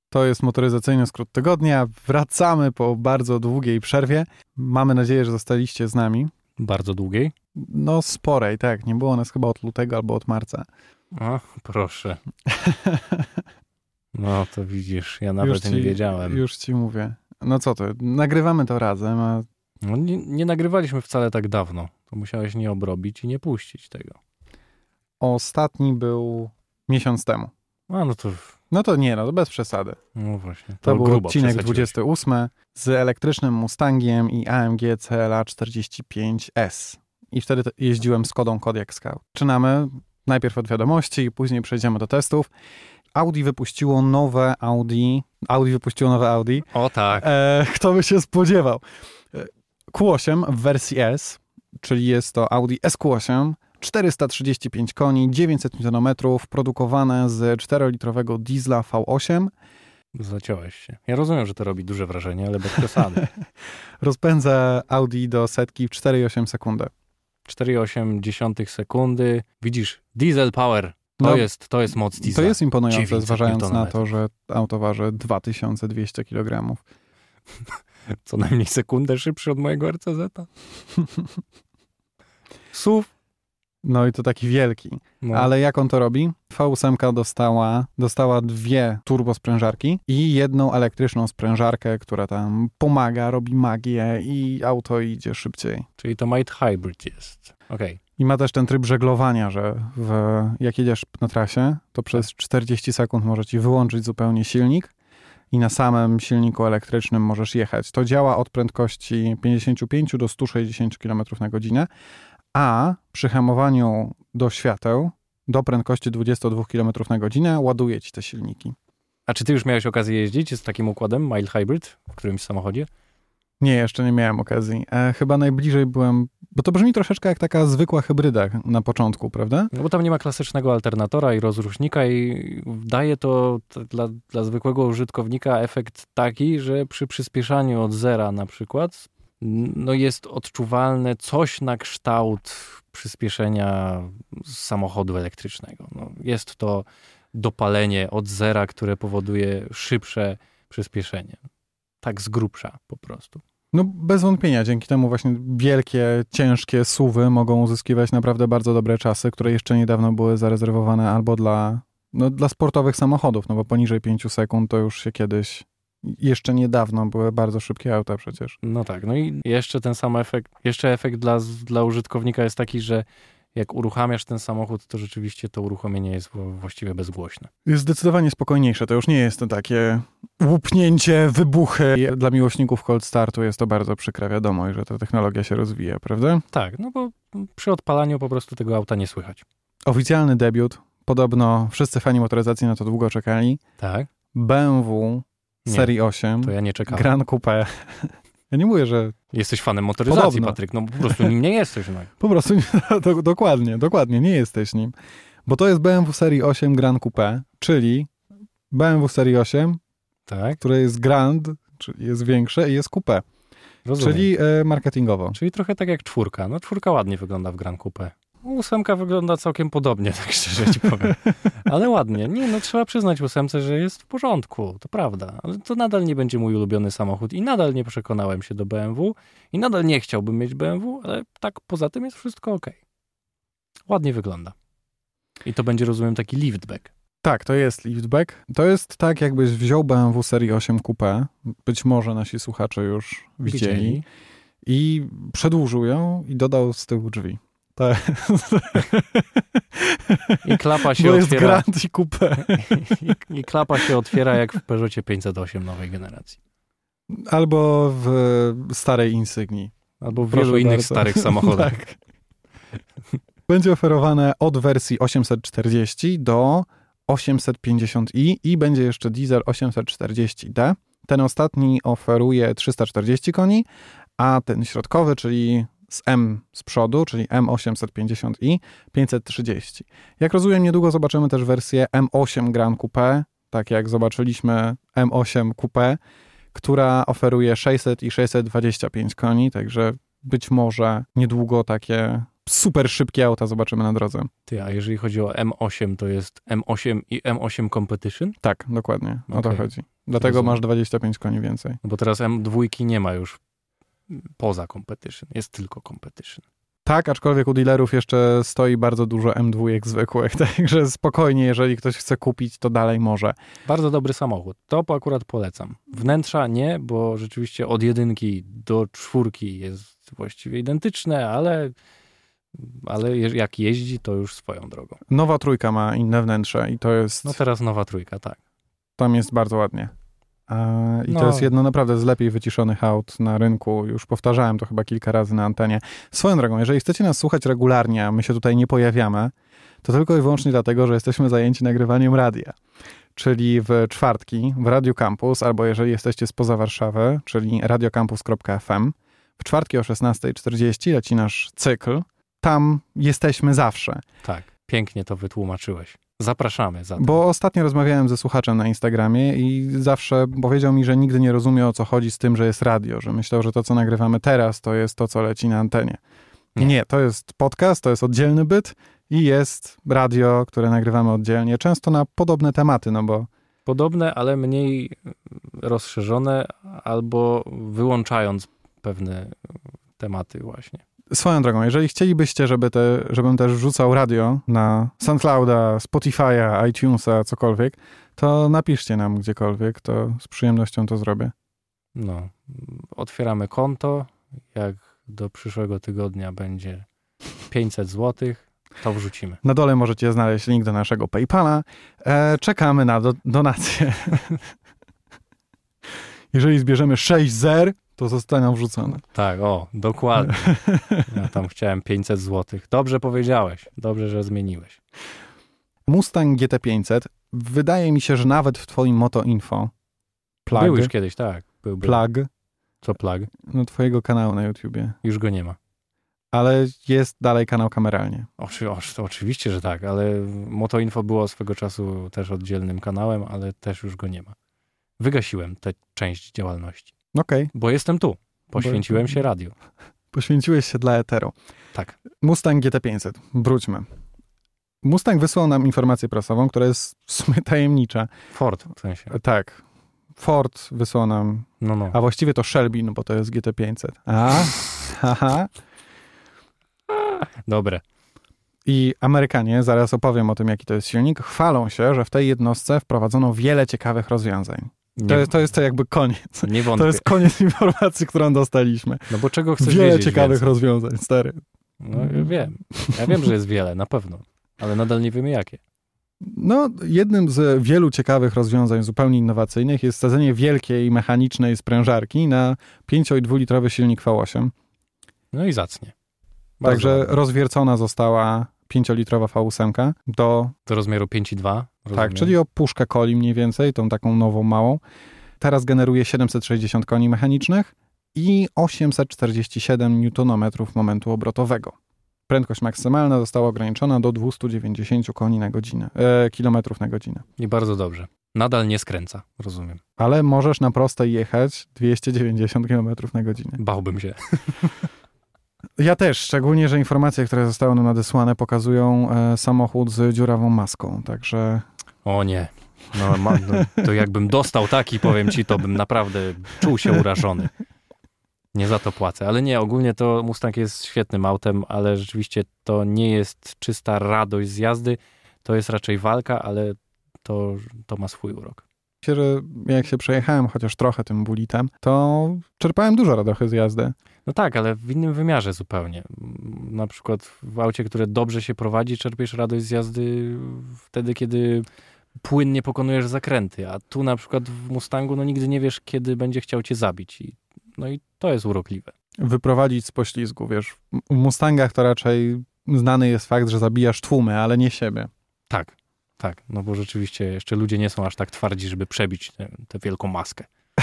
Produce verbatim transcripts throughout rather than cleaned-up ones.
To jest motoryzacyjny skrót tygodnia. Wracamy po bardzo długiej przerwie. Mamy nadzieję, że zostaliście z nami. Bardzo długiej? No sporej, tak. Nie było nas chyba od lutego albo od marca. O, proszę. No to widzisz, ja nawet ci, nie wiedziałem. Już ci mówię. No co to, nagrywamy to razem, a... No nie, nie nagrywaliśmy wcale tak dawno. To musiałeś nie obrobić i nie puścić tego. Ostatni był miesiąc temu. A no to... No to nie, no to bez przesady. No właśnie. To, to był odcinek dwudziesty ósmy z elektrycznym Mustangiem i A M G C L A czterdzieści pięć S. I wtedy jeździłem z Kodą Kodiaq Scout. Zaczynamy najpierw od wiadomości i później przejdziemy do testów. Audi wypuściło nowe Audi. Audi wypuściło nowe Audi. O tak. E, kto by się spodziewał? Q osiem w wersji S, czyli jest to Audi S Q osiem, czterysta trzydzieści pięć koni, dziewięćset niutonometrów, produkowane z czterolitrowego diesla V osiem. Zaciąłeś się. Ja rozumiem, że to robi duże wrażenie, ale bez przesady. Rozpędza Audi do setki w cztery przecinek osiem sekundy. cztery przecinek osiem sekundy. Widzisz, diesel power. To, no, jest, to jest moc diesla. To jest imponujące, zważając na to, że auto waży dwa tysiące dwieście kilogramów. Co najmniej sekundę szybszy od mojego R C Z-a. S U V. No i to taki wielki. No. Ale jak on to robi? V osiem dostała, dostała dwie turbosprężarki i jedną elektryczną sprężarkę, która tam pomaga, robi magię i auto idzie szybciej. Czyli to mild hybrid jest. Okej. Okay. I ma też ten tryb żeglowania, że w, jak jedziesz na trasie, to przez czterdzieści sekund może ci wyłączyć zupełnie silnik i na samym silniku elektrycznym możesz jechać. To działa od prędkości pięćdziesiąt pięć do stu sześćdziesięciu kilometrów na godzinę, a przy hamowaniu do świateł do prędkości dwudziestu dwóch kilometrów na godzinę ładuje ci te silniki. A czy ty już miałeś okazję jeździć z takim układem mild hybrid w którymś samochodzie? Nie, jeszcze nie miałem okazji. E, chyba najbliżej byłem, bo to brzmi troszeczkę jak taka zwykła hybryda na początku, prawda? No bo tam nie ma klasycznego alternatora i rozrusznika i daje to t- dla, dla zwykłego użytkownika efekt taki, że przy przyspieszaniu od zera na przykład no jest odczuwalne coś na kształt przyspieszenia samochodu elektrycznego. No jest to dopalenie od zera, które powoduje szybsze przyspieszenie. Tak z grubsza po prostu. No bez wątpienia, dzięki temu właśnie wielkie, ciężkie S U V-y mogą uzyskiwać naprawdę bardzo dobre czasy, które jeszcze niedawno były zarezerwowane albo dla, no, dla sportowych samochodów, no bo poniżej pięciu sekund to już się kiedyś, jeszcze niedawno były bardzo szybkie auta przecież. No tak, no i jeszcze ten sam efekt, jeszcze efekt dla, dla użytkownika jest taki, że jak uruchamiasz ten samochód, to rzeczywiście to uruchomienie jest właściwie bezgłośne. Jest zdecydowanie spokojniejsze. To już nie jest to takie łupnięcie, wybuchy. Dla miłośników cold startu jest to bardzo przykra wiadomość, że ta technologia się rozwija, prawda? Tak, no bo przy odpalaniu po prostu tego auta nie słychać. Oficjalny debiut. Podobno wszyscy fani motoryzacji na to długo czekali. Tak. B M W serii osiem. To ja nie czekałem. Grand Coupe. Ja nie mówię, że... Jesteś fanem motoryzacji, Podobno. Patryk. No po prostu nim nie jesteś. No. Po prostu nie, do, dokładnie, dokładnie, nie jesteś nim. Bo to jest B M W serii osiem Grand Coupe, czyli B M W serii osiem, tak. które jest Grand, czyli jest większe i jest Coupe. Rozumiem. Czyli e, marketingowo. Czyli trochę tak jak czwórka. No czwórka ładnie wygląda w Grand Coupe. Ósemka wygląda całkiem podobnie, tak szczerze ci powiem. Ale ładnie. Nie, no trzeba przyznać ósemce, że jest w porządku. To prawda. Ale to nadal nie będzie mój ulubiony samochód i nadal nie przekonałem się do B M W i nadal nie chciałbym mieć B M W, ale tak poza tym jest wszystko okej. Ładnie wygląda. I to będzie, rozumiem, taki liftback. Tak, to jest liftback. To jest tak, jakbyś wziął B M W serii osiem Coupe, być może nasi słuchacze już widzieli, widzieli. I przedłużył ją i dodał z tyłu drzwi. Tak. I klapa się Bo otwiera. Jest Grand i Coupe. I, I klapa się otwiera jak w Peugeotie pięćset osiem nowej generacji. Albo w starej Insignii. Albo w Proszę wielu innych bardzo. starych samochodach. Tak. Będzie oferowane od wersji osiemset czterdzieści do osiemset pięćdziesiąt i i będzie jeszcze diesel osiemset czterdzieści D. Ten ostatni oferuje trzysta czterdzieści koni, a ten środkowy, czyli z M z przodu, czyli M osiemset pięćdziesiąt i pięćset trzydzieści. Jak rozumiem, niedługo zobaczymy też wersję M osiem Grand Coupe, tak jak zobaczyliśmy M osiem Coupe, która oferuje sześćset i sześćset dwadzieścia pięć koni, także być może niedługo takie super szybkie auta zobaczymy na drodze. Ty, a jeżeli chodzi o M osiem, to jest M osiem i M osiem Competition? Tak, dokładnie. O Okay. to chodzi. Dlatego Rozumiem. masz dwadzieścia pięć koni więcej. No bo teraz M dwa nie ma już poza Competition. Jest tylko Competition. Tak, aczkolwiek u dealerów jeszcze stoi bardzo dużo M dwa zwykłych, także spokojnie, jeżeli ktoś chce kupić, to dalej może. Bardzo dobry samochód. To akurat polecam. Wnętrza nie, bo rzeczywiście od jedynki do czwórki jest właściwie identyczne, ale, ale je- jak jeździ, to już swoją drogą. Nowa trójka ma inne wnętrze i to jest, No teraz nowa trójka, tak. tam jest bardzo ładnie. E, I No. to jest jedno naprawdę z lepiej wyciszonych aut na rynku. Już powtarzałem to chyba kilka razy na antenie. Swoją drogą, jeżeli chcecie nas słuchać regularnie, a my się tutaj nie pojawiamy, to tylko i wyłącznie dlatego, że jesteśmy zajęci nagrywaniem radia. Czyli w czwartki w Radio Campus, albo jeżeli jesteście spoza Warszawy, czyli radiocampus kropka f m. W czwartki o szesnasta czterdzieści leci nasz cykl. Tam jesteśmy zawsze. Tak, pięknie to wytłumaczyłeś. Zapraszamy za to. Bo ostatnio rozmawiałem ze słuchaczem na Instagramie i zawsze powiedział mi, że nigdy nie rozumie, o co chodzi z tym, że jest radio, że myślał, że to, co nagrywamy teraz, to jest to, co leci na antenie. Nie, Nie. nie to jest podcast, to jest oddzielny byt i jest radio, które nagrywamy oddzielnie, często na podobne tematy, no bo Podobne, ale mniej rozszerzone albo wyłączając pewne tematy właśnie. swoją drogą, jeżeli chcielibyście, żeby te, żebym też wrzucał radio na SoundClouda, Spotify'a, iTunesa, cokolwiek, to napiszcie nam gdziekolwiek, to z przyjemnością to zrobię. No, otwieramy konto. Jak do przyszłego tygodnia będzie pięćset złotych, to wrzucimy. Na dole możecie znaleźć link do naszego PayPala. E, czekamy na do, donację. Jeżeli zbierzemy sześć zer, to zostaną wrzucone. Tak, o, dokładnie. Ja tam chciałem pięćset złotych. Dobrze powiedziałeś. Dobrze, że zmieniłeś. Mustang G T pięćset. Wydaje mi się, że nawet w twoim Moto Info plug, Był już kiedyś, tak. Był, był. plug Co plug? no, twojego kanału na YouTubie. Już go nie ma. Ale jest dalej kanał kameralnie. Oczy, oczy, to oczywiście, że tak, ale Motoinfo było swego czasu też oddzielnym kanałem, ale też już go nie ma. Wygasiłem tę część działalności, Okej, bo jestem tu. Poświęciłem Bo- się radiu. poświęciłeś się dla eteru. Tak. Mustang G T pięćset. Wróćmy. Mustang wysłał nam informację prasową, która jest w sumie tajemnicza. Ford w sensie. Tak. Ford wysłał nam, No, no. a właściwie to Shelby, no bo to jest G T pięćset. A, haha. Dobre. I Amerykanie, zaraz opowiem o tym, jaki to jest silnik, chwalą się, że w tej jednostce wprowadzono wiele ciekawych rozwiązań. Nie, To jest to, jest to jakby koniec. nie wątpię. To jest koniec informacji, którą dostaliśmy. No bo czego chcesz Wiele wiedzieć ciekawych więcej? rozwiązań, stary. No ja wiem. Ja wiem, że jest wiele, na pewno. Ale nadal nie wiemy jakie. No, jednym z wielu ciekawych rozwiązań zupełnie innowacyjnych jest wsadzenie wielkiej mechanicznej sprężarki na pięcio i dwulitrowy silnik V osiem. No i zacnie. Bardzo Także ładnie. rozwiercona została pięciolitrowa V osiem do, Do rozmiaru pięć i dwa. tak, czyli o puszkę coli mniej więcej, tą taką nową, małą. Teraz generuje siedemset sześćdziesiąt koni mechanicznych i osiemset czterdzieści siedem niutonometrów momentu obrotowego. Prędkość maksymalna została ograniczona do dwieście dziewięćdziesiąt koni na godzinę, e, kilometrów na godzinę. I bardzo dobrze. Nadal nie skręca, rozumiem. Ale możesz na prostej jechać dwieście dziewięćdziesiąt kilometrów na godzinę. Bałbym się. Ja też, szczególnie, że informacje, które zostały nam nadesłane, pokazują e, samochód z dziurawą maską, także O nie. No, ma, no, to jakbym dostał taki, powiem ci, to bym naprawdę czuł się urażony. Nie za to płacę. Ale nie, ogólnie to Mustang jest świetnym autem, ale rzeczywiście to nie jest czysta radość z jazdy. To jest raczej walka, ale to, to ma swój urok. myślę, że jak się przejechałem chociaż trochę tym bulitem, to czerpałem dużo radochy z jazdy. No tak, ale w innym wymiarze zupełnie. Na przykład w aucie, które dobrze się prowadzi, czerpiesz radość z jazdy wtedy, kiedy płynnie pokonujesz zakręty, a tu na przykład w Mustangu no nigdy nie wiesz, kiedy będzie chciał cię zabić. I, no i to jest urokliwe. Wyprowadzić z poślizgu, wiesz. W Mustangach to raczej znany jest fakt, że zabijasz tłumy, ale nie siebie. Tak, tak, no bo rzeczywiście jeszcze ludzie nie są aż tak twardzi, żeby przebić tę, tę wielką maskę.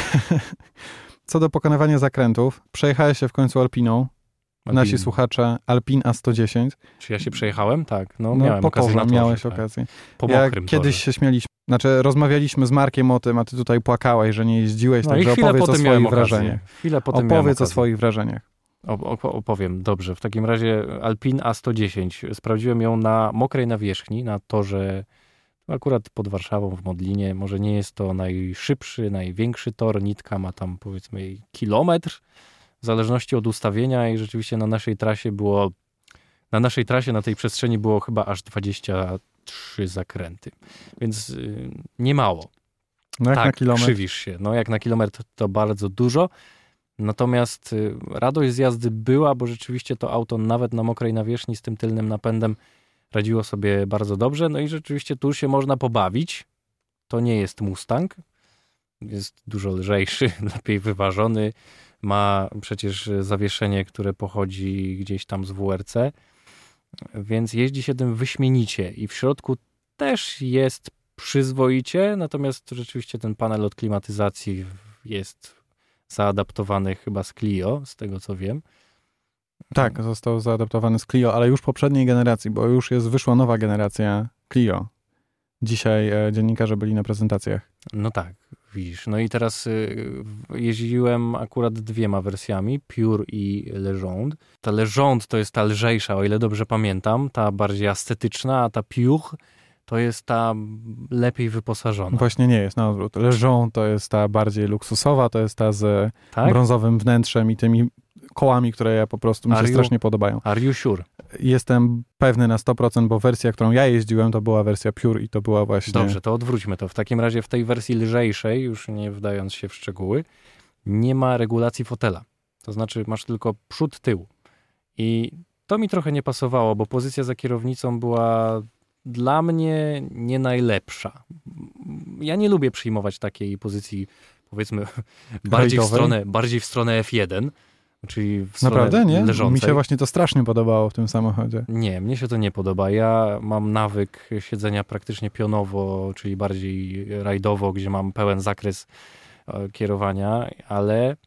Co do pokonywania zakrętów, przejechałeś się w końcu Alpiną. Nasi Alpin. słuchacze Alpin A sto dziesięć. Czy ja się przejechałem? Tak, no, No, miałem po okazję torze, na torze, miałeś tak. okazję. Po Jak mokrym kiedyś torze. się śmieliśmy, znaczy rozmawialiśmy z Markiem o tym, a ty tutaj płakałeś, że nie jeździłeś, No i także chwilę opowiedz o potem miałem swoich okazję. wrażeniach. Chwilę potem miałem Opowiedz o okazję. swoich wrażeniach. Opowiem, dobrze. W takim razie Alpine A sto dziesięć. Sprawdziłem ją na mokrej nawierzchni, na torze akurat pod Warszawą w Modlinie. Może nie jest to najszybszy, największy tor. Nitka ma tam powiedzmy kilometr, w zależności od ustawienia i rzeczywiście na naszej trasie było, na naszej trasie, na tej przestrzeni było chyba aż dwadzieścia trzy zakręty. Więc yy, nie mało. No jak tak, na kilometr? Krzywisz się. No jak na kilometr to bardzo dużo. Natomiast y, radość z jazdy była, bo rzeczywiście to auto nawet na mokrej nawierzchni z tym tylnym napędem radziło sobie bardzo dobrze. No i rzeczywiście tu się można pobawić. To nie jest Mustang. Jest dużo lżejszy, lepiej wyważony. Ma przecież zawieszenie, które pochodzi gdzieś tam z W R C. Więc jeździ się tym wyśmienicie. I w środku też jest przyzwoicie. Natomiast rzeczywiście ten panel od klimatyzacji jest zaadaptowany chyba z Clio, z tego co wiem. Tak, został zaadaptowany z Clio, ale już poprzedniej generacji, bo już jest wyszła nowa generacja Clio. Dzisiaj e, dziennikarze byli na prezentacjach. No tak, widzisz. No i teraz y, jeździłem akurat dwiema wersjami, Pure i Legend. Ta Legend to jest ta lżejsza, o ile dobrze pamiętam, ta bardziej estetyczna, a ta Pure to jest ta lepiej wyposażona. Właśnie nie jest, na odwrót. Legend to jest ta bardziej luksusowa, to jest ta z tak? brązowym wnętrzem i tymi kołami, które po prostu mi się Are you, strasznie podobają. Are you sure? Jestem pewny na sto procent, bo wersja, którą ja jeździłem, to była wersja Pure i to była właśnie... Dobrze, to odwróćmy to. W takim razie w tej wersji lżejszej, już nie wdając się w szczegóły, nie ma regulacji fotela. To znaczy masz tylko przód, tył. I to mi trochę nie pasowało, bo pozycja za kierownicą była dla mnie nie najlepsza. Ja nie lubię przyjmować takiej pozycji, powiedzmy, bardziej w, stronę, bardziej w stronę F jeden, czyli w stronę Naprawdę, nie? leżącej. Mi się właśnie to strasznie podobało w tym samochodzie. Nie, mnie się to nie podoba. Ja mam nawyk siedzenia praktycznie pionowo, czyli bardziej rajdowo, gdzie mam pełen zakres kierowania, ale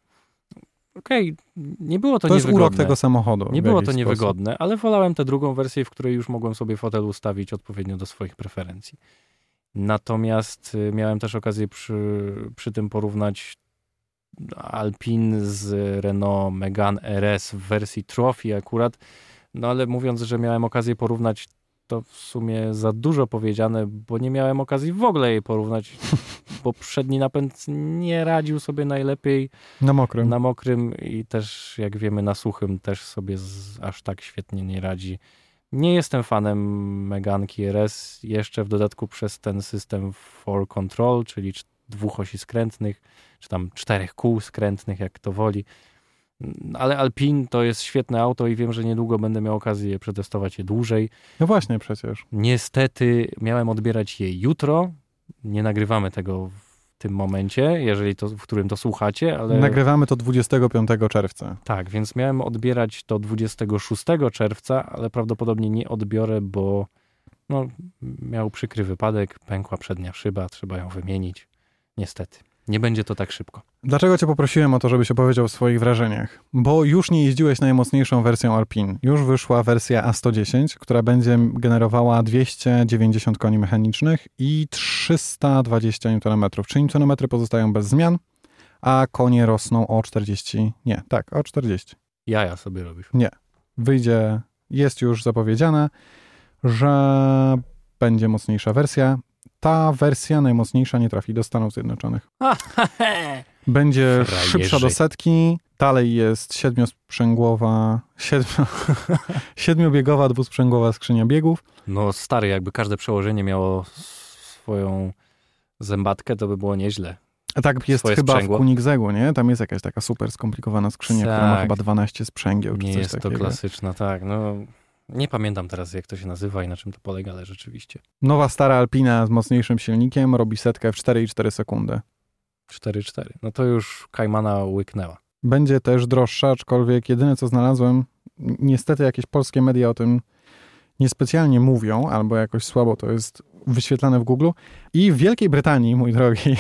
okej, okay, nie było to, to niewygodne. To jest urok tego samochodu. Nie było to niewygodne, sposób. Ale wolałem tę drugą wersję, w której już mogłem sobie fotel ustawić odpowiednio do swoich preferencji. Natomiast miałem też okazję przy, przy tym porównać Alpine z Renault Megane R S w wersji Trophy akurat, no ale mówiąc, że miałem okazję porównać, to w sumie za dużo powiedziane, bo nie miałem okazji w ogóle jej porównać, bo przedni napęd nie radził sobie najlepiej na mokrym. Na mokrym i też, jak wiemy, na suchym też sobie z, aż tak świetnie nie radzi. Nie jestem fanem Meganki R S, jeszcze w dodatku przez ten system four control, czyli dwóch osi skrętnych, czy tam czterech kół skrętnych, jak to woli. Ale Alpine to jest świetne auto i wiem, że niedługo będę miał okazję przetestować je dłużej. No właśnie przecież. Niestety miałem odbierać je jutro. Nie nagrywamy tego w tym momencie, jeżeli to, w którym to słuchacie, ale... Nagrywamy to dwudziestego piątego czerwca. Tak, więc miałem odbierać to dwudziestego szóstego czerwca, ale prawdopodobnie nie odbiorę, bo no, miał przykry wypadek, pękła przednia szyba, trzeba ją wymienić. Niestety. Nie będzie to tak szybko. Dlaczego cię poprosiłem o to, żebyś opowiedział o swoich wrażeniach? Bo już nie jeździłeś najmocniejszą wersją Alpine. Już wyszła wersja A sto dziesięć, która będzie generowała dwieście dziewięćdziesiąt koni mechanicznych i trzysta dwadzieścia niutonmetrów. Czyli niutonometry pozostają bez zmian, a konie rosną o czterdzieści. Nie, tak, o czterdzieści. Jaja sobie robisz. Nie. Wyjdzie, jest już zapowiedziane, że będzie mocniejsza wersja. Ta wersja najmocniejsza nie trafi do Stanów Zjednoczonych. Będzie Frajerzy. szybsza do setki. Dalej jest siedmiosprzęgłowa, siedmiu, siedmiobiegowa, dwusprzęgłowa skrzynia biegów. No stary, jakby każde przełożenie miało swoją zębatkę, to by było nieźle. A tak jest Swoje chyba sprzęgło. w Koenigseggu, nie? Tam jest jakaś taka super skomplikowana skrzynia, tak. która ma chyba dwanaście sprzęgieł, czy Nie coś jest takiego. to klasyczna, tak. No, nie pamiętam teraz, jak to się nazywa i na czym to polega, ale rzeczywiście. Nowa stara Alpina z mocniejszym silnikiem robi setkę w cztery i cztery sekundy. cztery cztery. No to już Kajmana łyknęła. Będzie też droższa, aczkolwiek jedyne co znalazłem, niestety jakieś polskie media o tym niespecjalnie mówią, albo jakoś słabo to jest wyświetlane w Google. I w Wielkiej Brytanii, mój drogi,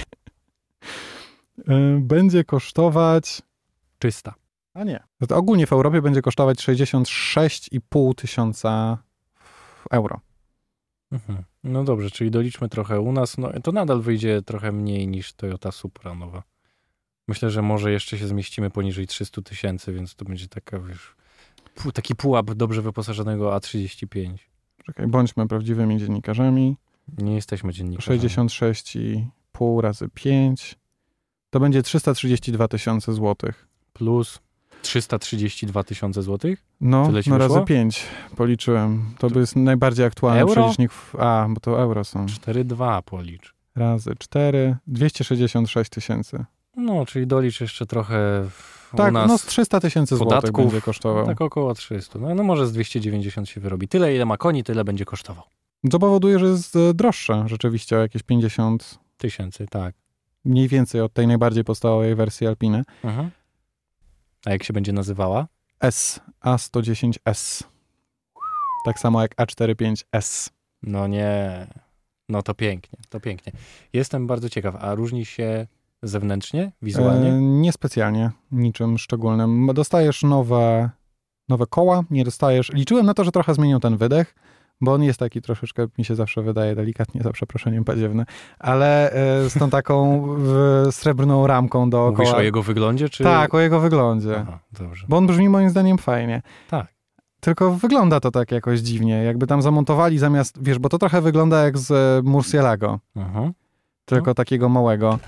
będzie kosztować... Czysta. A nie. To ogólnie w Europie będzie kosztować sześćdziesiąt sześć i pół tysiąca euro. Mhm. No dobrze, czyli doliczmy trochę u nas, no to nadal wyjdzie trochę mniej niż Toyota Supra nowa. Myślę, że może jeszcze się zmieścimy poniżej trzysta tysięcy, więc to będzie taka, wiesz, pół, taki pułap dobrze wyposażonego A trzydzieści pięć. Czekaj, bądźmy prawdziwymi dziennikarzami. Nie jesteśmy dziennikarzami. sześćdziesiąt sześć i pół razy pięć. To będzie trzysta trzydzieści dwa tysiące złotych. Plus trzysta trzydzieści dwa tysiące złotych? No, Tyle ci no wyszło? razy pięć policzyłem. To, to jest najbardziej aktualny euro? przelicznik. W... A, bo to euro są. cztery dwa policz. Razy cztery, dwieście sześćdziesiąt sześć tysięcy. No, czyli dolicz jeszcze trochę w, Tak, u nas no z trzysta tysięcy złotych podatków, będzie kosztował. tak około trzysta. No, no może z dwieście dziewięćdziesiąt się wyrobi. Tyle, ile ma koni, tyle będzie kosztował. Co powoduje, że jest e, droższe rzeczywiście o jakieś pięćdziesiąt Tysięcy, tak. mniej więcej od tej najbardziej podstawowej wersji Alpiny. Mhm. A jak się będzie nazywała? S, A sto dziesięć S. Tak samo jak A czterdzieści pięć S. No nie. No to pięknie, to pięknie. Jestem bardzo ciekaw, a różni się zewnętrznie, wizualnie? E, niespecjalnie, niczym szczególnym. Dostajesz nowe, nowe koła, nie dostajesz... Liczyłem na to, że trochę zmienią ten wydech, bo on jest taki troszeczkę, mi się zawsze wydaje, delikatnie, za przeproszeniem, badziewny, ale e, z tą taką w, srebrną ramką dookoła. Mówisz o jego wyglądzie, czy... Tak, o jego wyglądzie. Aha, dobrze. Bo on brzmi moim zdaniem fajnie. Tak. Tylko wygląda to tak jakoś dziwnie, jakby tam zamontowali zamiast, wiesz, bo to trochę wygląda jak z e, Murcielago, Mhm. tylko No. takiego małego.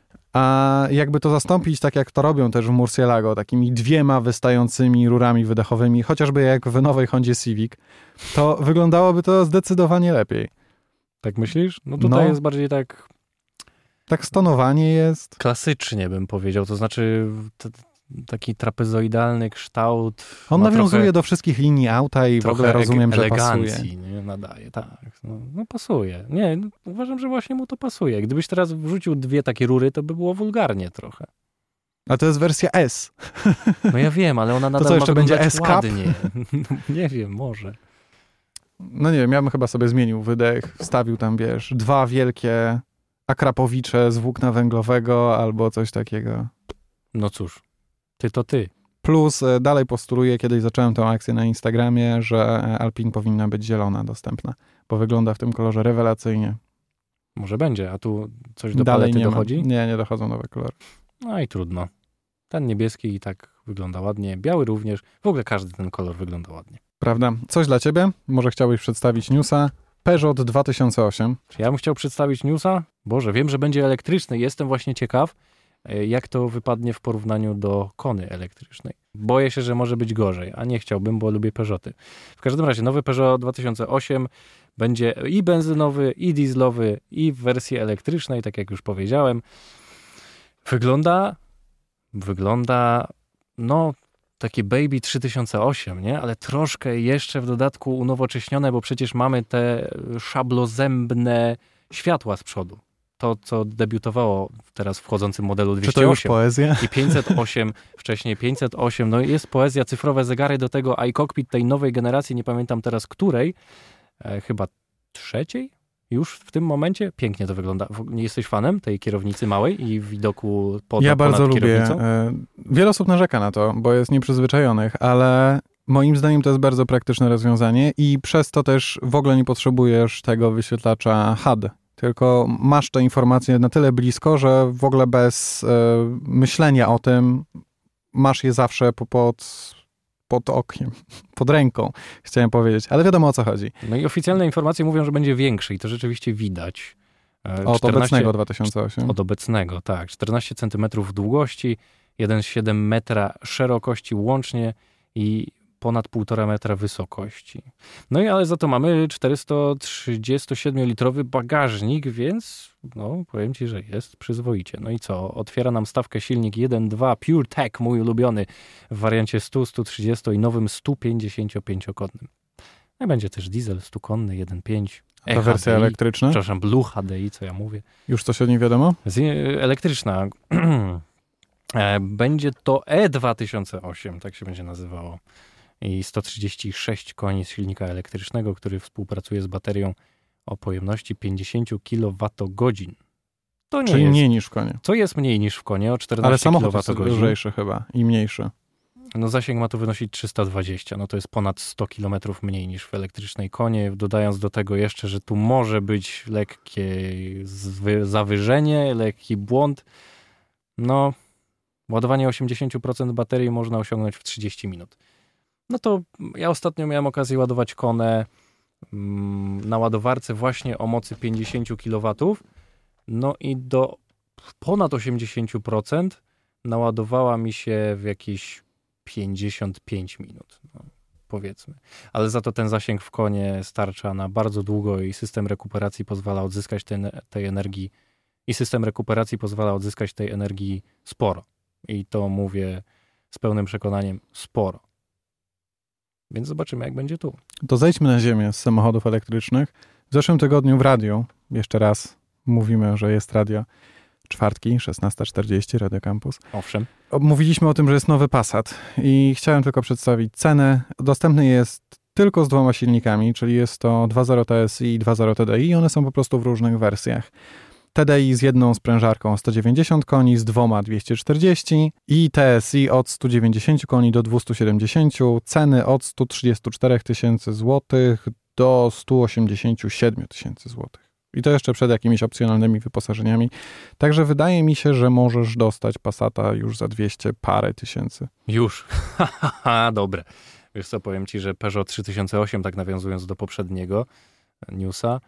A jakby to zastąpić, tak jak to robią też w Murcielago, takimi dwiema wystającymi rurami wydechowymi, chociażby jak w nowej Hondzie Civic, to wyglądałoby to zdecydowanie lepiej. Tak myślisz? No tutaj No. jest bardziej tak Tak stonowanie jest. klasycznie, bym powiedział. To znaczy t- taki trapezoidalny kształt. On ma nawiązuje trochę, do wszystkich linii auta i w ogóle rozumiem, że pasuje. elegancji, nie? Nadaje, tak. No, no pasuje. Nie, no, uważam, że właśnie mu to pasuje. Gdybyś teraz wrzucił dwie takie rury, to by było wulgarnie trochę. A to jest wersja S. No ja wiem, ale ona nadal co, jeszcze ma będzie wyglądać S-Cup? ładnie. No, nie wiem, może. No nie wiem, ja bym chyba sobie zmienił wydech, wstawił tam, wiesz, dwa wielkie akrapowicze z włókna węglowego albo coś takiego. No cóż, ty to ty. Plus e, dalej postuluję, kiedyś zacząłem tę akcję na Instagramie, że e, Alpine powinna być zielona dostępna, bo wygląda w tym kolorze rewelacyjnie. Może będzie, a tu coś do Dalej palety nie dochodzi? Ma. Nie, nie dochodzą nowe kolory. No i trudno. Ten niebieski i tak wygląda ładnie, biały również. W ogóle każdy ten kolor wygląda ładnie. Prawda? Coś dla ciebie? Może chciałbyś przedstawić newsa? Peugeot dwa tysiące osiem. Czy ja bym chciał przedstawić newsa? Boże, wiem, że będzie elektryczny. Jestem właśnie ciekaw, jak to wypadnie w porównaniu do Kony elektrycznej. Boję się, że może być gorzej, a nie chciałbym, bo lubię Peugeoty. W każdym razie nowy Peugeot dwa tysiące osiem będzie i benzynowy, i dieslowy, i w wersji elektrycznej, tak jak już powiedziałem. Wygląda, wygląda, no, takie Baby trzy tysiące osiem, nie? Ale troszkę jeszcze w dodatku unowocześnione, bo przecież mamy te szablozębne światła z przodu. To, co debiutowało teraz w wchodzącym modelu dwieście osiem. Czy to już poezja? I pięćset osiem, wcześniej pięćset osiem, no jest poezja, cyfrowe zegary, do tego iCockpit tej nowej generacji, nie pamiętam teraz której, e, chyba trzeciej? Już w tym momencie pięknie to wygląda. Nie jesteś fanem tej kierownicy małej i widoku pod, Ja ponad bardzo lubię. kierownicą? E, Wiele osób narzeka na to, bo jest nieprzyzwyczajonych, ale moim zdaniem to jest bardzo praktyczne rozwiązanie i przez to też w ogóle nie potrzebujesz tego wyświetlacza H U D. Tylko masz te informacje na tyle blisko, że w ogóle bez e, myślenia o tym masz je zawsze po, pod, pod okiem, pod ręką, chciałem powiedzieć. Ale wiadomo, o co chodzi. No i oficjalne informacje mówią, że będzie większy i to rzeczywiście widać. E, Od czternaście obecnego dwa tysiące osiem. Od obecnego, tak. czternaście centymetrów długości, jeden przecinek siedem metra szerokości łącznie i ponad półtora metra wysokości. No i ale za to mamy czterysta trzydziestosiedmiolitrowy bagażnik, więc no powiem ci, że jest przyzwoicie. No i co? Otwiera nam stawkę silnik jeden dwa PureTech, mój ulubiony, w wariancie sto, sto trzydzieści i nowym sto pięćdziesięciopięciokonnym. No i będzie też diesel stukonny jeden pięć. A ta wersja elektryczna? Przepraszam, Blue H D I, co ja mówię. Już coś od niej wiadomo? Z, elektryczna. Będzie to E dwa tysiące osiem, tak się będzie nazywało. I sto trzydzieści sześć koni z silnika elektrycznego, który współpracuje z baterią o pojemności pięćdziesiąt kilowatogodzin. To nie Czyli jest, mniej niż w konie. co jest mniej niż w konie, o czternaście Ale samochód jest kilowatogodzin. lżejszy chyba i mniejszy. No zasięg ma tu wynosić trzysta dwadzieścia, no to jest ponad sto kilometrów mniej niż w elektrycznej konie, dodając do tego jeszcze, że tu może być lekkie zwy- zawyżenie, lekki błąd. No, Ładowanie osiemdziesiąt procent baterii można osiągnąć w trzydzieści minut. No to ja ostatnio miałem okazję ładować Konę mm, na ładowarce właśnie o mocy pięćdziesiąt kilowatów. No i do ponad osiemdziesiąt procent naładowała mi się w jakieś pięćdziesiąt pięć minut, no, powiedzmy. Ale za to ten zasięg w Konie starcza na bardzo długo i system rekuperacji pozwala odzyskać ten, tej energii i system rekuperacji pozwala odzyskać tej energii sporo. I to mówię z pełnym przekonaniem sporo. Więc zobaczymy, jak będzie tu. To zejdźmy na ziemię z samochodów elektrycznych. W zeszłym tygodniu w radiu, jeszcze raz mówimy, że jest radio, czwartki, szesnasta czterdzieści, Radio Campus. Owszem. Mówiliśmy o tym, że jest nowy Passat i chciałem tylko przedstawić cenę. Dostępny jest tylko z dwoma silnikami, czyli jest to dwa zero T S I i dwa zero T D I i one są po prostu w różnych wersjach. T D I z jedną sprężarką sto dziewięćdziesiąt koni, z dwoma dwieście czterdzieści i T S I od stu dziewięćdziesięciu koni do dwustu siedemdziesięciu, ceny od stu trzydziestu czterech tysięcy złotych do stu osiemdziesięciu siedmiu tysięcy złotych. I to jeszcze przed jakimiś opcjonalnymi wyposażeniami. Także wydaje mi się, że możesz dostać Passata już za dwieście parę tysięcy. Już. Haha, dobre. Wiesz co, powiem ci, że Peugeot trzy tysiące osiem, tak nawiązując do poprzedniego newsa,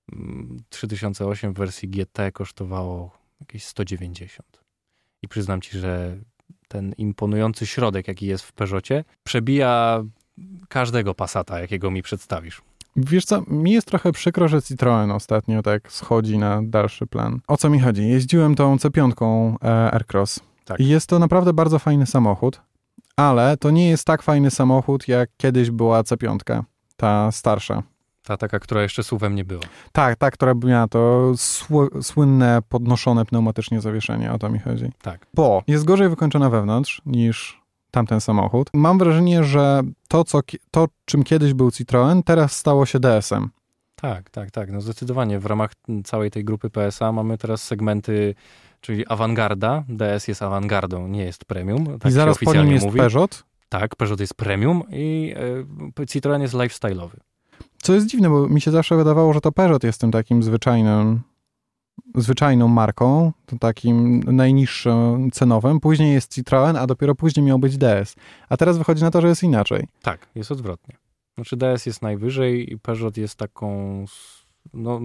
trzy tysiące osiem w wersji G T kosztowało jakieś sto dziewięćdziesiąt. I przyznam ci, że ten imponujący środek, jaki jest w Peugeotie, przebija każdego Passata, jakiego mi przedstawisz. Wiesz co, mi jest trochę przykro, że Citroen ostatnio tak schodzi na dalszy plan. O co mi chodzi? Jeździłem tą C pięć e, Aircross tak. i jest to naprawdę bardzo fajny samochód, ale to nie jest tak fajny samochód, jak kiedyś była C pięć, ta starsza. Ta taka, która jeszcze suwem nie była. Tak, ta, która miała to sł- słynne, podnoszone pneumatycznie zawieszenie, o to mi chodzi. Tak. Bo jest gorzej wykończona wewnątrz niż tamten samochód. Mam wrażenie, że to, co, to czym kiedyś był Citroen, teraz stało się D S em. Tak, tak, tak. No zdecydowanie w ramach całej tej grupy P S A mamy teraz segmenty, czyli awangarda. D S jest awangardą, nie jest premium. Tak i zaraz po nim jest mówi. Peugeot. Tak, Peugeot jest premium i y, Citroen jest lifestyle'owy. Co jest dziwne, bo mi się zawsze wydawało, że to Peugeot jest tym takim zwyczajnym, zwyczajną marką, to takim najniższym cenowym. Później jest Citroen, a dopiero później miał być D S. A teraz wychodzi na to, że jest inaczej. Tak, jest odwrotnie. Znaczy D S jest najwyżej i Peugeot jest taką... No,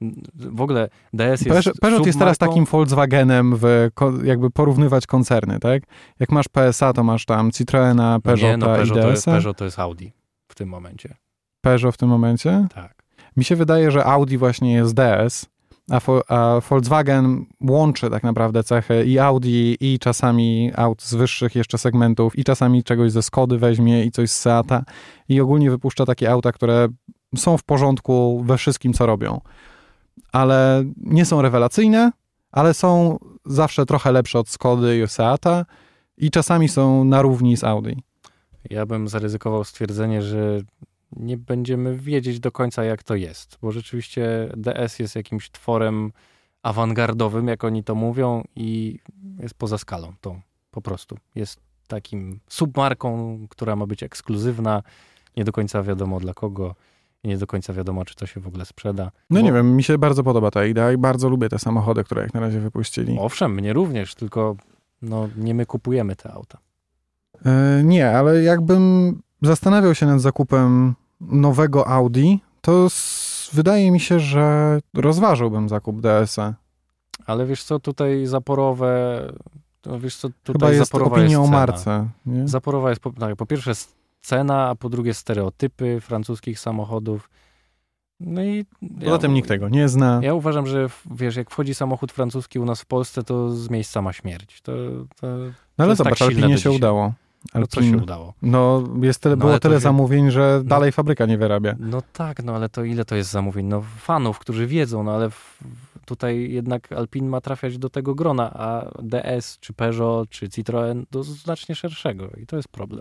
w ogóle D S jest Peugeot, Peugeot jest teraz takim Volkswagenem, w, jakby porównywać koncerny, tak? Jak masz P S A, to masz tam Citroena, Peugeota no nie, no Peugeot i D S a. To, Peugeot to jest Audi w tym momencie. Peugeot w tym momencie? Tak. Mi się wydaje, że Audi właśnie jest D S, a, a Volkswagen łączy tak naprawdę cechy i Audi, i czasami aut z wyższych jeszcze segmentów, i czasami czegoś ze Skody weźmie, i coś z Seata, i ogólnie wypuszcza takie auta, które są w porządku we wszystkim, co robią. Ale nie są rewelacyjne, ale są zawsze trochę lepsze od Skody i Seata i czasami są na równi z Audi. Ja bym zaryzykował stwierdzenie, że nie będziemy wiedzieć do końca, jak to jest, bo rzeczywiście D S jest jakimś tworem awangardowym, jak oni to mówią, i jest poza skalą tą, po prostu. Jest takim submarką, która ma być ekskluzywna, nie do końca wiadomo dla kogo, i nie do końca wiadomo, czy to się w ogóle sprzeda. No bo... nie wiem, mi się bardzo podoba ta idea i bardzo lubię te samochody, które jak na razie wypuścili. Owszem, mnie również, tylko no, nie my kupujemy te auta. Yy, nie, ale jakbym zastanawiał się nad zakupem nowego Audi, to s- wydaje mi się, że rozważyłbym zakup D S a. Ale wiesz co, tutaj zaporowe... To wiesz co, tutaj Chyba jest zaporowa opinia jest o cena. marce. Nie? Zaporowa jest po, tak, po pierwsze cena, a po drugie stereotypy francuskich samochodów. No i Poza ja, tym nikt tego nie zna. Ja uważam, że wiesz, jak wchodzi samochód francuski u nas w Polsce, to z miejsca ma śmierć. To, to, no ale to zobacz, tak Alpinie się udało. Alpin, no co się udało? No, jest tyle, no, było tyle się... zamówień, że no, dalej fabryka nie wyrabia. No tak, no ale to ile to jest zamówień? No fanów, którzy wiedzą, no ale w, tutaj jednak Alpin ma trafiać do tego grona, a D S, czy Peugeot, czy Citroen do znacznie szerszego i to jest problem.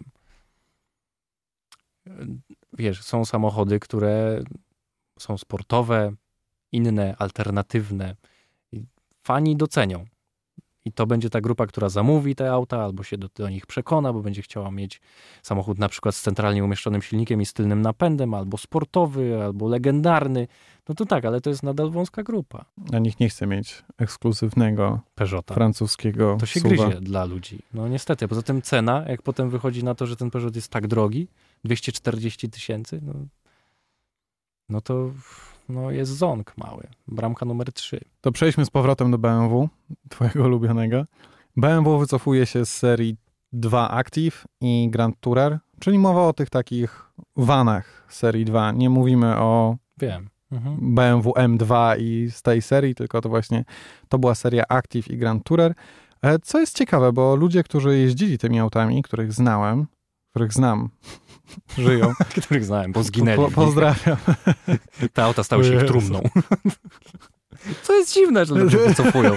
Wiesz, są samochody, które są sportowe, inne, alternatywne. I fani docenią. I to będzie ta grupa, która zamówi te auta albo się do, do nich przekona, bo będzie chciała mieć samochód na przykład z centralnie umieszczonym silnikiem i z tylnym napędem, albo sportowy, albo legendarny. No to tak, ale to jest nadal wąska grupa. A nikt nie chce mieć ekskluzywnego Peugeota. francuskiego To się suwa. gryzie dla ludzi. No niestety. Poza tym cena, jak potem wychodzi na to, że ten Peugeot jest tak drogi, dwieście czterdzieści tysięcy, no, no to no jest zonk mały. Bramka numer trzy. To przejdźmy z powrotem do B M W, twojego ulubionego. B M W wycofuje się z serii dwa Active i Grand Tourer, czyli mowa o tych takich vanach serii dwa. Nie mówimy o Wiem. Mhm. B M W M dwa i z tej serii, tylko to właśnie to była seria Active i Grand Tourer. Co jest ciekawe, bo ludzie, którzy jeździli tymi autami, których znałem, których znam, żyją. Których znałem, bo zginęli. Po, pozdrawiam. Te auta stały się ich Jezu. trumną. Co jest dziwne, że ludzie wycofują.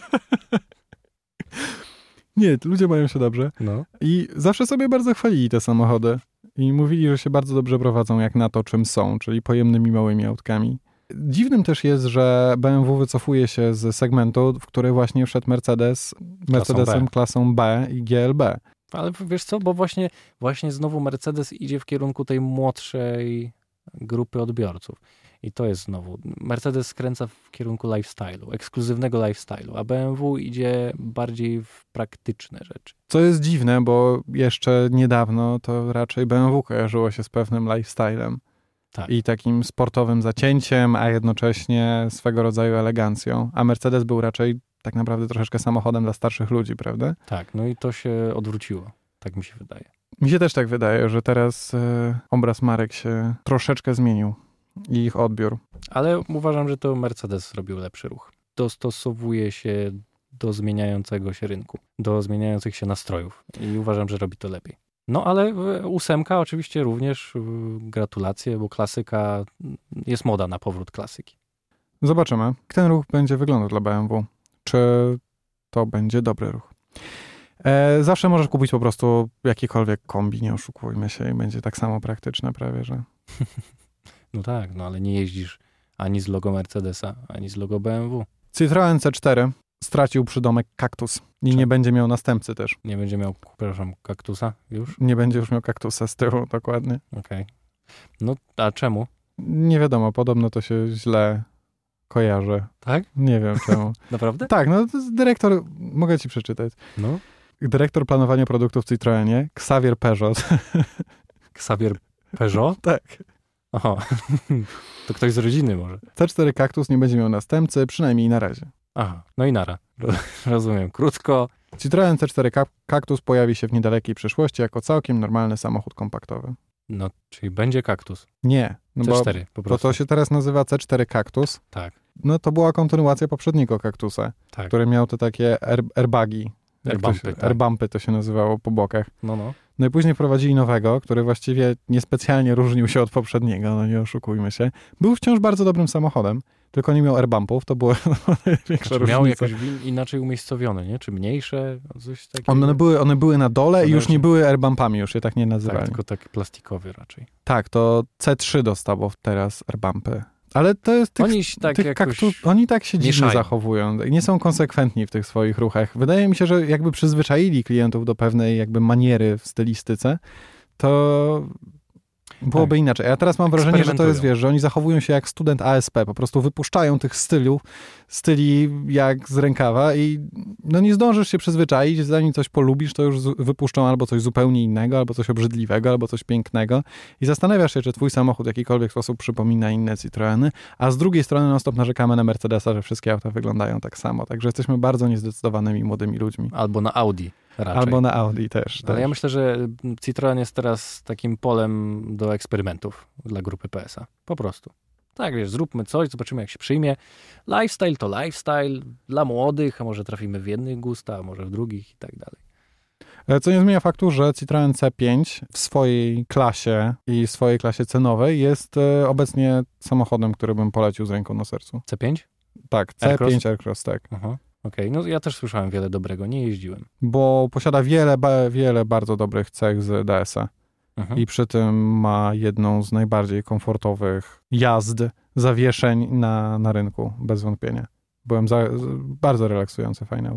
Nie, ludzie mają się dobrze. No. I zawsze sobie bardzo chwalili te samochody. I mówili, że się bardzo dobrze prowadzą jak na to, czym są, czyli pojemnymi, małymi autkami. Dziwnym też jest, że B M W wycofuje się z segmentu, w który właśnie wszedł Mercedes, Mercedesem B. klasą B i G L B. Ale wiesz co, bo właśnie, właśnie znowu Mercedes idzie w kierunku tej młodszej grupy odbiorców. I to jest znowu, Mercedes skręca w kierunku lifestyle'u, ekskluzywnego lifestyle'u, a B M W idzie bardziej w praktyczne rzeczy. Co jest dziwne, bo jeszcze niedawno to raczej B M W kojarzyło się z pewnym lifestylem. Tak. I takim sportowym zacięciem, a jednocześnie swego rodzaju elegancją. A Mercedes był raczej tak naprawdę troszeczkę samochodem dla starszych ludzi, prawda? Tak, no i to się odwróciło, tak mi się wydaje. Mi się też tak wydaje, że teraz e, obraz marek się troszeczkę zmienił i ich odbiór. Ale uważam, że to Mercedes zrobił lepszy ruch. Dostosowuje się do zmieniającego się rynku, do zmieniających się nastrojów i uważam, że robi to lepiej. No ale ósemka oczywiście również gratulacje, bo klasyka, jest moda na powrót klasyki. Zobaczymy, jak ten ruch będzie wyglądał dla B M W. Czy to będzie dobry ruch? E, zawsze możesz kupić po prostu jakikolwiek kombi, nie oszukujmy się, i będzie tak samo praktyczne prawie, że... No tak, no ale nie jeździsz ani z logo Mercedesa, ani z logo B M W. Citroen C cztery stracił przydomek kaktus i Czemu? nie będzie miał następcy też. Nie będzie miał, przepraszam, kaktusa już? Nie będzie już miał kaktusa z tyłu, dokładnie. Okej. Okay. No, a czemu? Nie wiadomo, podobno to się źle kojarzy. Tak? Nie wiem czemu. Naprawdę? Tak, no to jest dyrektor, mogę ci przeczytać. No. Dyrektor planowania produktów w Citroenie, Xavier Peugeot. Xavier Peugeot? Tak. Aha. To ktoś z rodziny może. C cztery kaktus nie będzie miał następcy, przynajmniej na razie. Aha, no i nara. Rozumiem. Krótko. Citroen C cztery kaktus pojawi się w niedalekiej przyszłości jako całkiem normalny samochód kompaktowy. No, czyli będzie kaktus. Nie, no C cztery bo po to, prostu. to się teraz nazywa C cztery kaktus. Tak, No to była kontynuacja poprzedniego kaktusa, tak. który miał te takie air, airbagi. Jak to Airbumpy, się, tak. Airbumpy to się nazywało po bokach. No, no. No i później wprowadzili nowego, który właściwie niespecjalnie różnił się od poprzedniego, no nie oszukujmy się. Był wciąż bardzo dobrym samochodem, tylko nie miał airbumpów, to była największa Znaczy, różnica. miał jakoś inaczej umiejscowione, nie? Czy mniejsze? Coś takiego? One były, one były na dole One i już już nie nie- były airbumpami, już je tak nie nazywali. Tak, Tak, tylko takie plastikowe raczej. to C trzy dostało teraz airbumpy. Ale to jest tych, Oni tak tych jakoś kaktus, oni tak się dziwnie mieszają. zachowują. Nie są konsekwentni w tych swoich ruchach. Wydaje mi się, że jakby przyzwyczaili klientów do pewnej jakby maniery w stylistyce, to byłoby Tak. inaczej. A teraz mam wrażenie, że to jest, Eksperymentują. wiesz, że oni zachowują się jak student A S P. Po prostu wypuszczają tych styliów, styli jak z rękawa i no nie zdążysz się przyzwyczaić. Zanim coś polubisz, to już z- wypuszczą albo coś zupełnie innego, albo coś obrzydliwego, albo coś pięknego. I zastanawiasz się, czy twój samochód w jakikolwiek sposób przypomina inne Citroeny, a z drugiej strony non stop narzekamy na Mercedesa, że wszystkie auta wyglądają tak samo. Także jesteśmy bardzo niezdecydowanymi młodymi ludźmi. Albo na Audi raczej. Albo na Audi też. Ale też. ja myślę, że Citroen jest teraz takim polem do eksperymentów dla grupy P S A. Po prostu. Tak, wiesz, zróbmy coś, zobaczymy jak się przyjmie. Lifestyle to lifestyle dla młodych, a może trafimy w jednych gusta, a może w drugich i tak dalej. Co nie zmienia faktu, że Citroen C pięć w swojej klasie i swojej klasie cenowej jest e, obecnie samochodem, który bym polecił z ręką na sercu. C pięć? Tak, C pięć Aircross, tak. Aha. Okej, no ja też słyszałem wiele dobrego, nie jeździłem. Bo posiada wiele, ba- wiele bardzo dobrych cech z D S A. Mhm. I przy tym ma jedną z najbardziej komfortowych jazd, zawieszeń na, na rynku, bez wątpienia. Byłem za, bardzo relaksujące, fajne auto.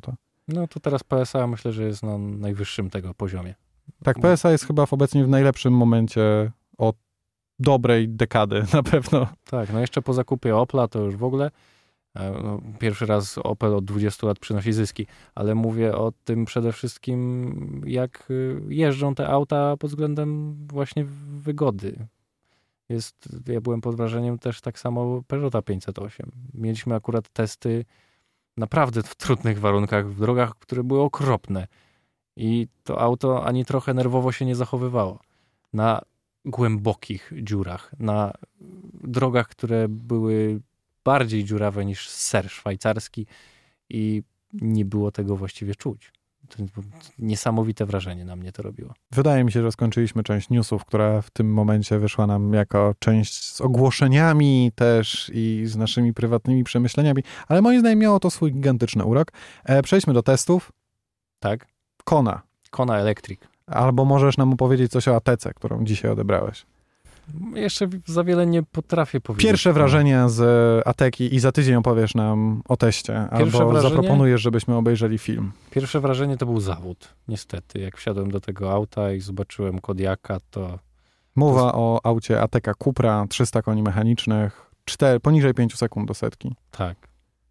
No to teraz P S A myślę, że jest na najwyższym tego poziomie. Tak, P S A jest chyba w obecnie w najlepszym momencie od dobrej dekady na pewno. Tak, no jeszcze po zakupie Opla to już w ogóle no, pierwszy raz Opel od dwudziestu lat przynosi zyski, ale mówię o tym przede wszystkim, jak jeżdżą te auta pod względem właśnie wygody. Jest, ja byłem pod wrażeniem też tak samo Peugeota pięćset osiem. Mieliśmy akurat testy naprawdę w trudnych warunkach, w drogach, które były okropne. I to auto ani trochę nerwowo się nie zachowywało. Na głębokich dziurach, na drogach, które były bardziej dziurawe niż ser szwajcarski i nie było tego właściwie czuć. To niesamowite wrażenie na mnie to robiło. Wydaje mi się, że skończyliśmy część newsów, która w tym momencie wyszła nam jako część z ogłoszeniami też i z naszymi prywatnymi przemyśleniami, ale moim zdaniem miało to swój gigantyczny urok. E, przejdźmy do testów. Tak. Kona. Kona Electric. Albo możesz nam opowiedzieć coś o A T C, którą dzisiaj odebrałeś. Jeszcze za wiele nie potrafię powiedzieć. Pierwsze wrażenia z Ateki i za tydzień opowiesz nam o teście, Pierwsze albo wrażenie? zaproponujesz, żebyśmy obejrzeli film. Pierwsze wrażenie to był zawód, niestety. Jak wsiadłem do tego auta i zobaczyłem Kodiaka, to... Mowa to... o aucie Ateka Cupra, trzysta koni mechanicznych, cztery, poniżej pięciu sekund do setki. Tak.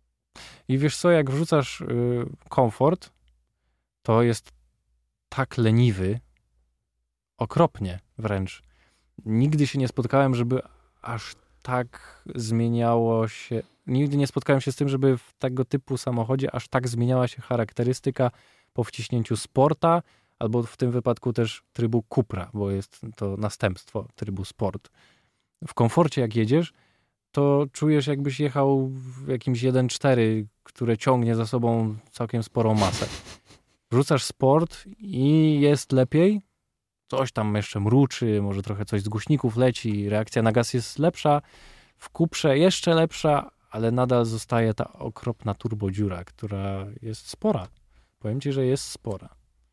I wiesz co, jak wrzucasz y, komfort, to jest tak leniwy, okropnie wręcz. Nigdy się nie spotkałem, żeby aż tak zmieniało się... Nigdy nie spotkałem się z tym, żeby w tego typu samochodzie aż tak zmieniała się charakterystyka po wciśnięciu Sporta, albo w tym wypadku też trybu Cupra, bo jest to następstwo trybu Sport. W komforcie jak jedziesz, to czujesz, jakbyś jechał w jakimś jeden cztery, które ciągnie za sobą całkiem sporą masę. Wrzucasz Sport i jest lepiej, coś tam jeszcze mruczy, może trochę coś z głośników leci, reakcja na gaz jest lepsza, w Cuprze jeszcze lepsza, ale nadal zostaje ta okropna turbodziura, która jest spora. Powiem ci, że jest spora.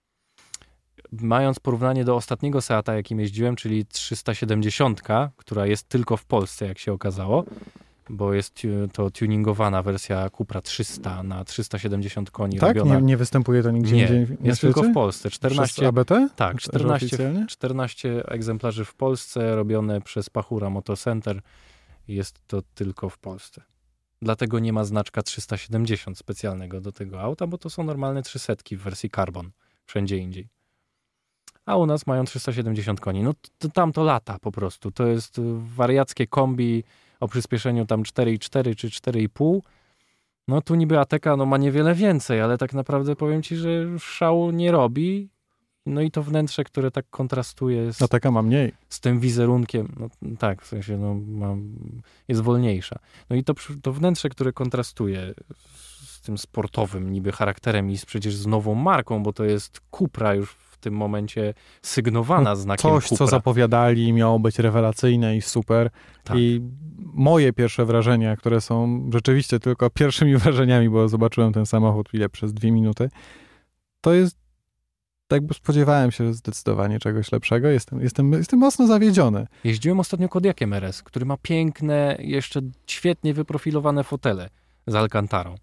Mając porównanie do ostatniego Seata, jakim jeździłem, czyli trzysta siedemdziesiąt, która jest tylko w Polsce, jak się okazało, bo jest to tuningowana wersja Cupra trzysta na trzysta siedemdziesiąt koni. Tak? Robiona... Nie, nie występuje to nigdzie nie, indziej na jest świecie? tylko w Polsce. czternaście Przez A B T? Tak, czternaście, czternaście egzemplarzy w Polsce, robione przez Pachura Motocenter. Jest to tylko w Polsce. Dlatego nie ma znaczka trzysta siedemdziesiąt specjalnego do tego auta, bo to są normalne trzysetki w wersji Carbon, wszędzie indziej. A u nas mają trzysta siedemdziesiąt koni. No to, tam to lata po prostu. To jest wariackie kombi o przyspieszeniu tam cztery i cztery czy cztery i pół. No tu niby Ateka no, ma niewiele więcej, ale tak naprawdę powiem ci, że szału nie robi. No i to wnętrze, które tak kontrastuje z, Ateka ma mniej. z tym wizerunkiem. No tak, w sensie no, ma, jest wolniejsza. No i to, to wnętrze, które kontrastuje z tym sportowym niby charakterem i z, przecież z nową marką, bo to jest Cupra już w tym momencie sygnowana no, znakiem coś, Cupra. Co zapowiadali, miało być rewelacyjne i super. Tak. I moje pierwsze wrażenia, które są rzeczywiście tylko pierwszymi wrażeniami, bo zobaczyłem ten samochód ile przez dwie minuty, to jest jakby spodziewałem się zdecydowanie czegoś lepszego. Jestem, jestem, jestem mocno zawiedziony. Jeździłem ostatnio Kodiakiem R S, który ma piękne, jeszcze świetnie wyprofilowane fotele z Alcantarą.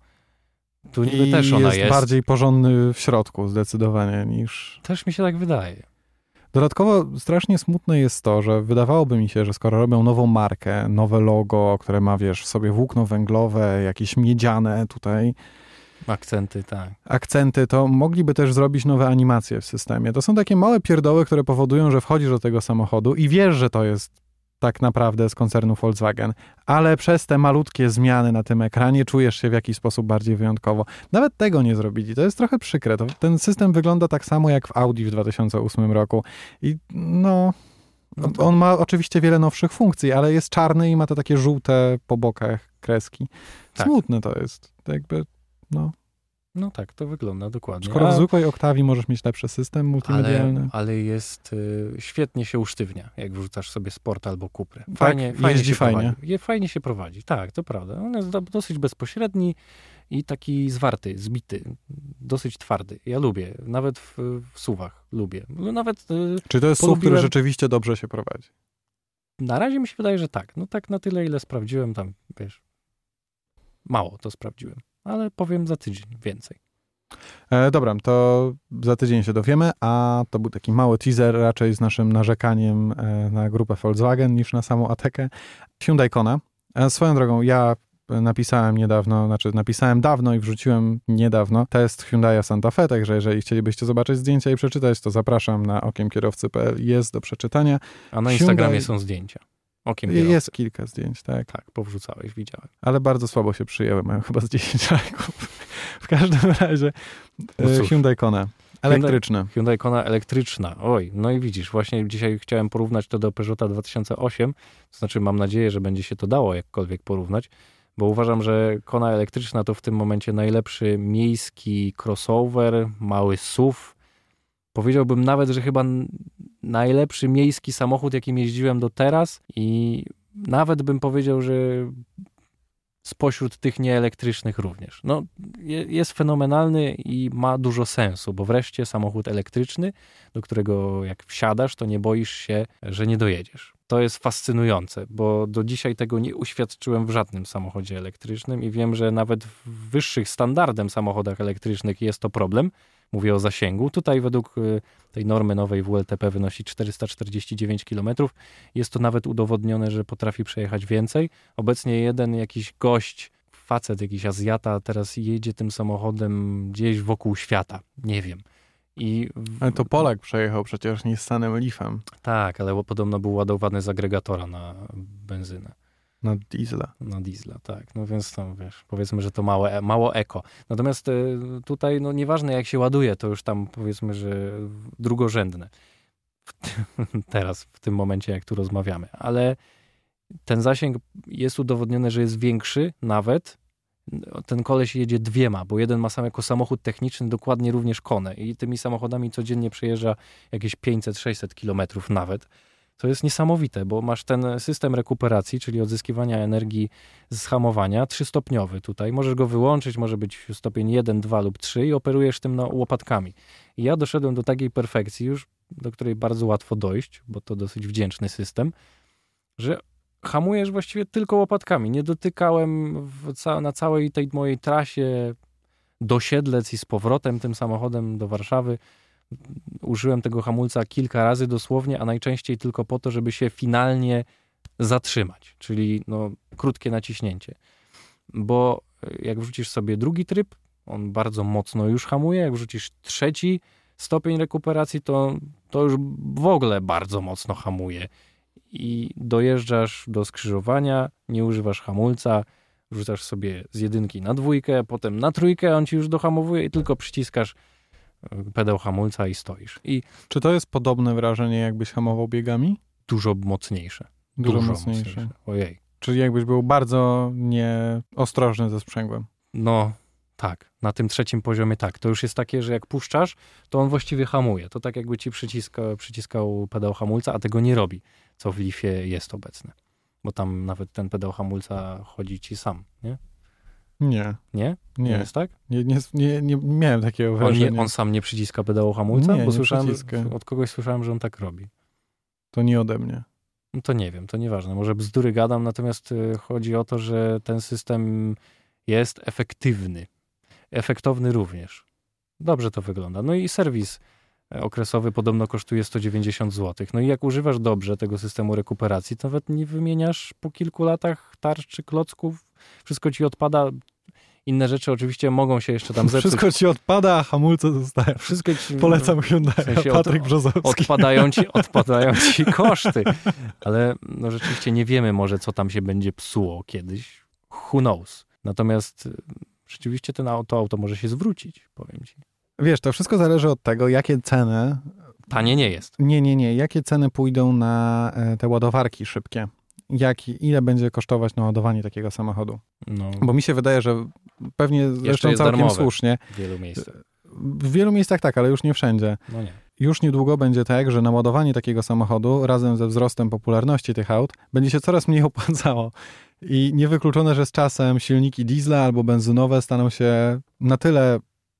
Tu niby I też ona jest. jest bardziej porządny w środku zdecydowanie niż... Też mi się tak wydaje. Dodatkowo strasznie smutne jest to, że wydawałoby mi się, że skoro robią nową markę, nowe logo, które ma, wiesz, w sobie włókno węglowe, jakieś miedziane tutaj... Akcenty, tak. Akcenty, to mogliby też zrobić nowe animacje w systemie. To są takie małe pierdoły, które powodują, że wchodzisz do tego samochodu i wiesz, że to jest tak naprawdę z koncernu Volkswagen, ale przez te malutkie zmiany na tym ekranie czujesz się w jakiś sposób bardziej wyjątkowo. Nawet tego nie zrobili. To jest trochę przykre. To, ten system wygląda tak samo jak w Audi w dwa tysiące ósmym roku. I no... no to... On ma oczywiście wiele nowszych funkcji, ale jest czarny i ma te takie żółte po bokach kreski. Tak. Smutne to jest. To jakby, no... No tak, to wygląda dokładnie. Skoro A... w zwykłej Oktawii możesz mieć lepszy system multimedialny. Ale, ale jest, y, świetnie się usztywnia, jak wrzucasz sobie Sport albo Cuprę. Fajnie, tak, fajnie jeździ się fajnie. Prowadzi. Fajnie się prowadzi, tak, to prawda. On jest dosyć bezpośredni i taki zwarty, zbity, dosyć twardy. Ja lubię, nawet w, w suwach lubię. Nawet, y, Czy to jest polubiłem... S U V, który rzeczywiście dobrze się prowadzi? Na razie mi się wydaje, że tak. No tak na tyle, ile sprawdziłem tam, wiesz, mało to sprawdziłem. Ale powiem za tydzień więcej. E, dobra, to za tydzień się dowiemy, a to był taki mały teaser raczej z naszym narzekaniem e, na grupę Volkswagen niż na samą Atekę. Hyundai Kona. E, swoją drogą, ja napisałem niedawno, znaczy napisałem dawno i wrzuciłem niedawno test Hyundai Santa Fe, także jeżeli chcielibyście zobaczyć zdjęcia i przeczytać, to zapraszam na okiem kierowcy kropka p l. Jest do przeczytania. A na Instagramie Hyundai... są zdjęcia. Okiem kierowcy. Jest kilka zdjęć, tak. Tak, powrzucałeś, widziałem. Ale bardzo słabo się przyjęły, mają chyba z dziesięć lajków. W każdym razie no Hyundai Kona. Elektryczna. Hyundai, Hyundai Kona elektryczna. Oj, no i widzisz, właśnie dzisiaj chciałem porównać to do Peugeota dwa tysiące osiem, to znaczy mam nadzieję, że będzie się to dało jakkolwiek porównać, bo uważam, że Kona elektryczna to w tym momencie najlepszy miejski crossover, mały S U V. Powiedziałbym nawet, że chyba najlepszy miejski samochód, jakim jeździłem do teraz i nawet bym powiedział, że spośród tych nieelektrycznych również. No, jest fenomenalny i ma dużo sensu, bo wreszcie samochód elektryczny, do którego jak wsiadasz, to nie boisz się, że nie dojedziesz. To jest fascynujące, bo do dzisiaj tego nie uświadczyłem w żadnym samochodzie elektrycznym i wiem, że nawet w wyższych standardem samochodach elektrycznych jest to problem. Mówię o zasięgu. Tutaj według tej normy nowej W L T P wynosi czterysta czterdzieści dziewięć kilometrów. Jest to nawet udowodnione, że potrafi przejechać więcej. Obecnie jeden jakiś gość, facet, jakiś Azjata teraz jedzie tym samochodem gdzieś wokół świata. Nie wiem. I w... Ale to Polak przejechał przecież Nissanem Leafem. Tak, ale podobno był ładowany z agregatora na benzynę. Na diesla. Na diesla, tak. No więc to, wiesz, powiedzmy, że to małe, mało eko. Natomiast y, tutaj, no nieważne jak się ładuje, to już tam powiedzmy, że drugorzędne. Teraz, w tym momencie, jak tu rozmawiamy. Ale ten zasięg jest udowodniony, że jest większy nawet. Ten koleś jedzie dwiema, bo jeden ma sam jako samochód techniczny dokładnie również Konę i tymi samochodami codziennie przejeżdża jakieś pięćset sześćset kilometrów nawet. To jest niesamowite, bo masz ten system rekuperacji, czyli odzyskiwania energii z hamowania, trzystopniowy tutaj. Możesz go wyłączyć, może być stopień jeden, dwa lub trzy i operujesz tym no, łopatkami. I ja doszedłem do takiej perfekcji już, do której bardzo łatwo dojść, bo to dosyć wdzięczny system, że hamujesz właściwie tylko łopatkami. Nie dotykałem w ca- na całej tej mojej trasie do Siedlec i z powrotem tym samochodem do Warszawy. Użyłem tego hamulca kilka razy dosłownie, a najczęściej tylko po to, żeby się finalnie zatrzymać, czyli no, krótkie naciśnięcie. Bo jak wrzucisz sobie drugi tryb, on bardzo mocno już hamuje, jak wrzucisz trzeci stopień rekuperacji, to, to już w ogóle bardzo mocno hamuje. I dojeżdżasz do skrzyżowania, nie używasz hamulca, wrzucasz sobie z jedynki na dwójkę, potem na trójkę, on ci już dohamowuje i tylko przyciskasz pedał hamulca i stoisz. I czy to jest podobne wrażenie, jakbyś hamował biegami? Dużo mocniejsze. Dużo, dużo mocniejsze. mocniejsze. Ojej. Czyli jakbyś był bardzo nieostrożny ze sprzęgłem. No, tak. Na tym trzecim poziomie tak. To już jest takie, że jak puszczasz, to on właściwie hamuje. To tak jakby ci przyciska, przyciskał pedał hamulca, a tego nie robi, co w Leafie jest obecne. Bo tam nawet ten pedał hamulca chodzi ci sam, nie? Nie. Nie? Nie. Nie jest tak? Nie, nie, nie, nie miałem takiego wrażenia. On, nie, on sam nie przyciska pedału hamulca? Nie, bo nie słyszałem, przyciska. od kogoś słyszałem, że on tak robi. To nie ode mnie. No to nie wiem, to nieważne. Może bzdury gadam, natomiast chodzi o to, że ten system jest efektywny. Efektowny również. Dobrze to wygląda. No i serwis okresowy podobno kosztuje sto dziewięćdziesiąt złotych. No i jak używasz dobrze tego systemu rekuperacji, to nawet nie wymieniasz po kilku latach tarcz czy klocków. Wszystko ci odpada. Inne rzeczy oczywiście mogą się jeszcze tam zepsuć. Wszystko ci odpada, a hamulce zostają. Wszystko ci, Polecam Hyundai, w sensie Patryk od, Brzozowski. Odpadają ci, odpadają ci koszty. Ale no rzeczywiście nie wiemy może, co tam się będzie psuło kiedyś. Who knows. Natomiast rzeczywiście ten auto, auto może się zwrócić, powiem ci. Wiesz, to wszystko zależy od tego, jakie ceny... Tanie nie jest. Nie, nie, nie. Jakie ceny pójdą na te ładowarki szybkie. Jak, ile będzie kosztować naładowanie takiego samochodu. No. Bo mi się wydaje, że pewnie zresztą całkiem słusznie. W wielu miejscach. W wielu miejscach tak, ale już nie wszędzie. No nie. Już niedługo będzie tak, że naładowanie takiego samochodu razem ze wzrostem popularności tych aut będzie się coraz mniej opłacało. I niewykluczone, że z czasem silniki diesla albo benzynowe staną się na tyle,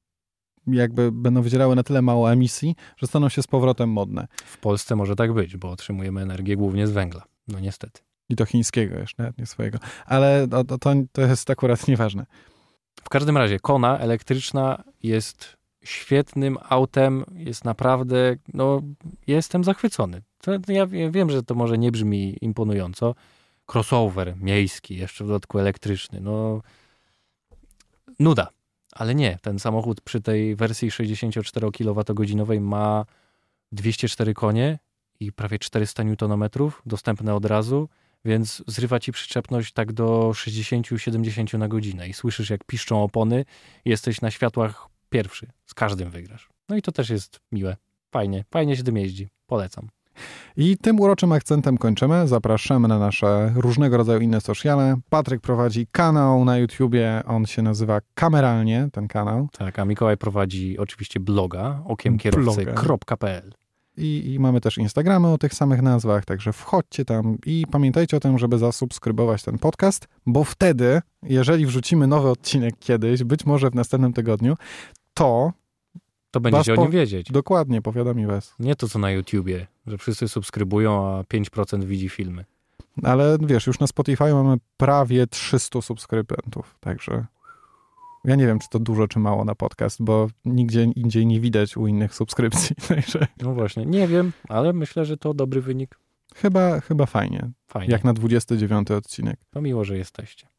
jakby będą wydzielały na tyle mało emisji, że staną się z powrotem modne. W Polsce może tak być, bo otrzymujemy energię głównie z węgla. No niestety. I to chińskiego jeszcze, nawet nie swojego. Ale to, to, to jest akurat nieważne. W każdym razie Kona elektryczna jest świetnym autem, jest naprawdę, no jestem zachwycony. To, ja wiem, że to może nie brzmi imponująco. Crossover miejski, jeszcze w dodatku elektryczny, no nuda. Ale nie, ten samochód przy tej wersji sześćdziesięcioczterokilowatogodzinowej ma dwieście cztery konie i prawie czterysta niutonometrów, dostępne od razu, więc zrywa ci przyczepność tak do sześćdziesiąt do siedemdziesięciu na godzinę i słyszysz, jak piszczą opony, jesteś na światłach pierwszy, z każdym wygrasz. No i to też jest miłe, fajnie, fajnie się tym jeździ, polecam. I tym uroczym akcentem kończymy. Zapraszamy na nasze różnego rodzaju inne sociale. Patryk prowadzi kanał na YouTubie, on się nazywa Kameralnie, ten kanał. Tak, a Mikołaj prowadzi oczywiście bloga okiem kierowcy kropka pe el. I, I mamy też Instagramy o tych samych nazwach, także wchodźcie tam i pamiętajcie o tym, żeby zasubskrybować ten podcast, bo wtedy, jeżeli wrzucimy nowy odcinek kiedyś, być może w następnym tygodniu, to... To będziecie po... o nim wiedzieć. Dokładnie, powiadomi was. Nie to, co na YouTubie, że wszyscy subskrybują, a pięć procent widzi filmy. Ale wiesz, już na Spotify mamy prawie trzystu subskrybentów, także ja nie wiem, czy to dużo, czy mało na podcast, bo nigdzie indziej nie widać u innych subskrypcji. Także... No właśnie, nie wiem, ale myślę, że to dobry wynik. Chyba, chyba fajnie. Fajnie. Jak na dwudziesty dziewiąty odcinek. To miło, że jesteście.